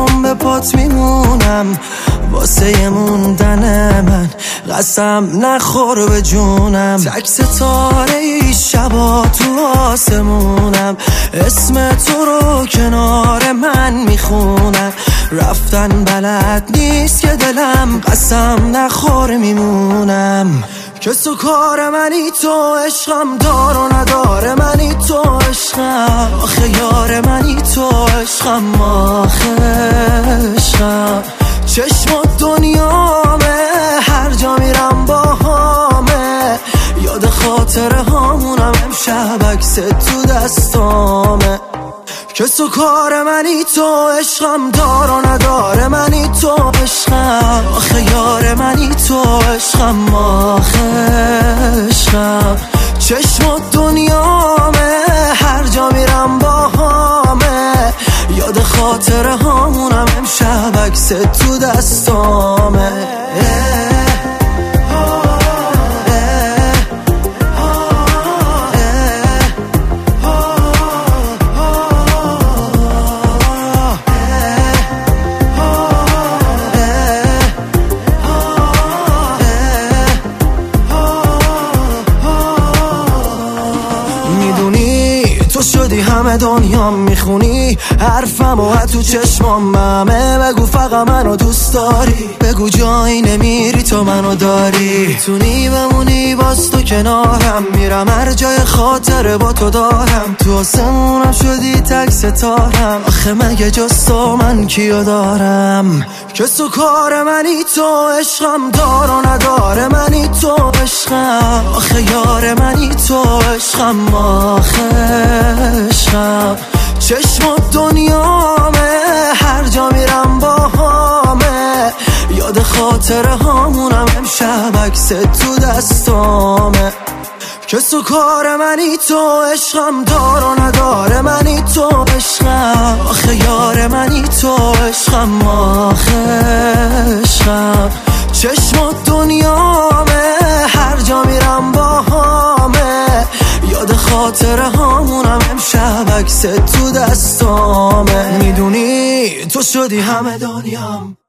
تموم به پات میمونم واسه موندن من قسم نخور به جونم تک ستاره ای شبا تو آسمونم اسم تو رو کنار من میخونم رفتن بلد نیست که دلم قسم نخور میمونم کس و کار منی تو عشقم دار و نداره منی تو عشقم آخه یار منی تو عشقم آخه عشقم چشم و دنیامه هر جا میرم با همه یاد خاطره هامونم امشب عکس تو دستامه کس و کار منی تو عشقم دار و نداره منی تو عشقم آخه یار منی تو عشقم آخه عشقم چشم و دنیامه هر جا میرم با همه یاد خاطره هامونم امشب عکس تو دستامه تو شدی همه دنیا میخونی حرفم و تو چشمامه بگو فقط منو دوست داری بگو جایی نمیری تو منو داری میتونی بمونی باز تو کنارم میرم هر جای خاطره با تو دارم تو آسمونم شدی تک ستارم آخه مگه جز تو من کیو دارم کس و کار منی تو عشقم دار و نداره منی تو عشقم آخه یار منی تو عشقم آخه عشقم چشم و دنیامه هر جا میرم با همه یاد خاطره هامونم امشب عکس تو دستامه کس و کار منی تو عشقم دار و نداره منی تو عشقم آخه یار منی تو عشقم آخه عشقم چشم و دنیامه هر جا میرم با همه یاد خاطره هامونم امشب عکس تو دستامه میدونی تو شدی همه دنیام